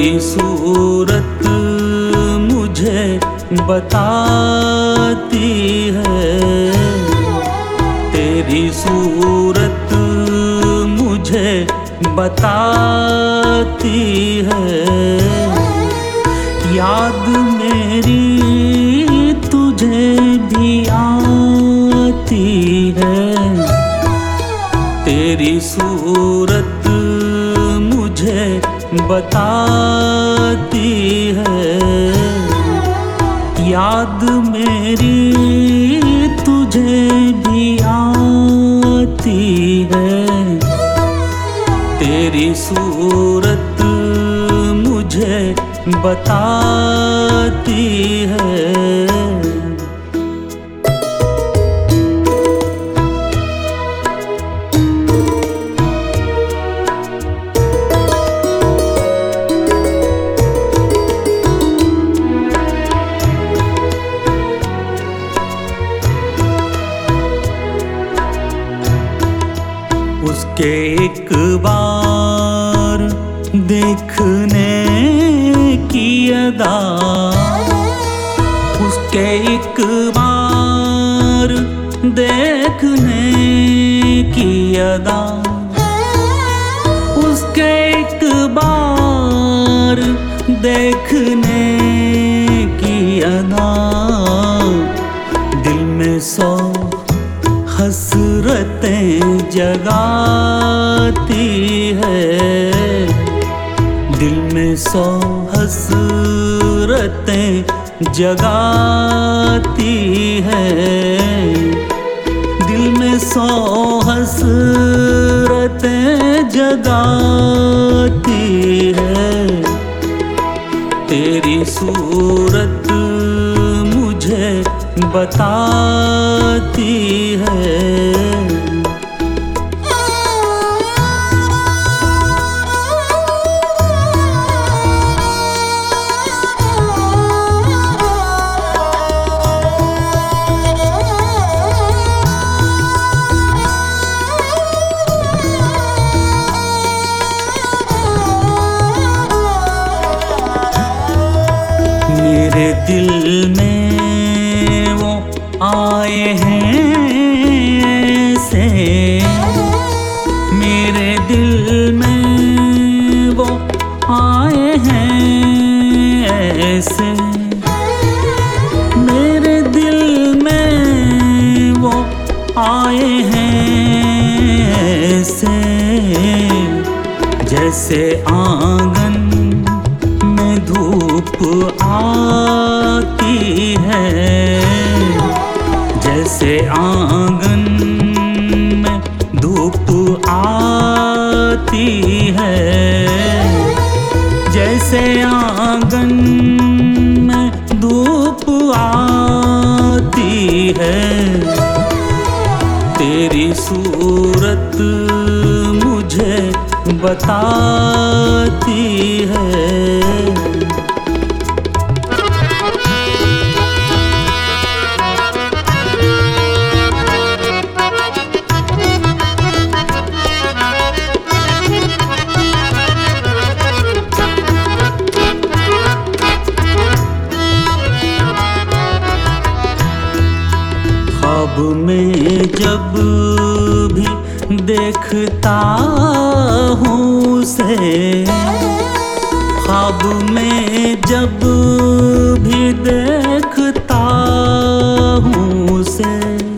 तेरी सूरत मुझे बताती है, तेरी सूरत मुझे बताती है। याद मेरी तुझे भी आती है, तेरी सूरत मुझे बताती है। याद मेरी तुझे भी आती है, तेरी सूरत मुझे बताती है। उसके एक बार देखने की अदा, उसके एक बार देखने की अदा, उसके एक बार देखने की अदा। दिल में 100 हसरतें जगाती है, दिल में 100 हसरतें जगाती है। दिल में 100 हसरतें जगाती है, तेरी सूरत मुझे बताती है। मेरे दिल में वो आए हैं ऐसे, मेरे दिल में वो आए हैं ऐसे, मेरे दिल में वो आए हैं ऐसे। जैसे आंगन में धूप आती है, जैसे आंगन में धूप आती है, जैसे आंगन में धूप आती है। तेरी सूरत मुझे बताती है। ख्वाब में जब भी देखता हूँ उसे, ख्वाब में जब भी देखता हूँ उसे,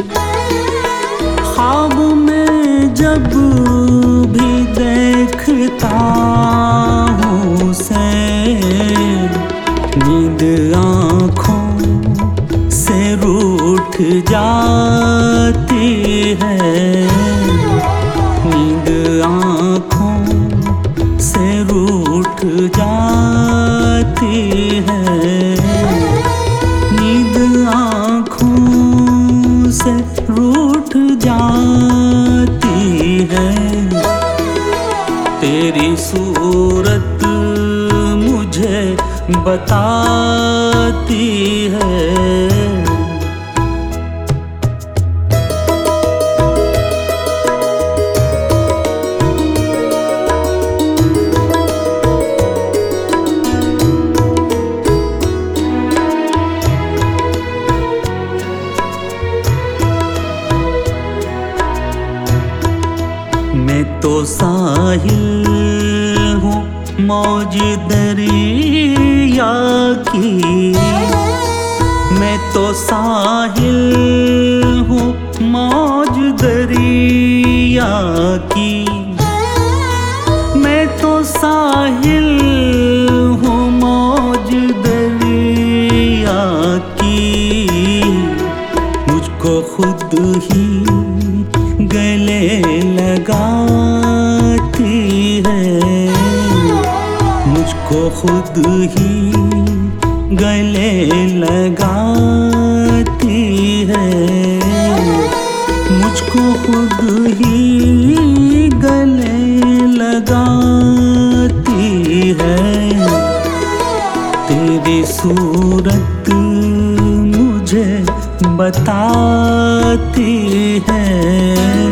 ख्वाब में जब भी देखता हूँ उसे। नींद आँखों से रूठ जाती है, नींद आँखों से रूठ जाती है, नींद आँखों से रूठ जाती है। तेरी सूरत मुझे बताती है। मैं तो साहिल हूँ मौज दरिया की, मैं तो साहिल हूँ मौज दरिया की, मैं तो साहिल हूँ मौज दरिया की। मुझको खुद ही गले लगाती है, मुझको खुद ही गले लगाती है, मुझको खुद ही गले लगाती है। तेरी सूरत मुझे बताती है,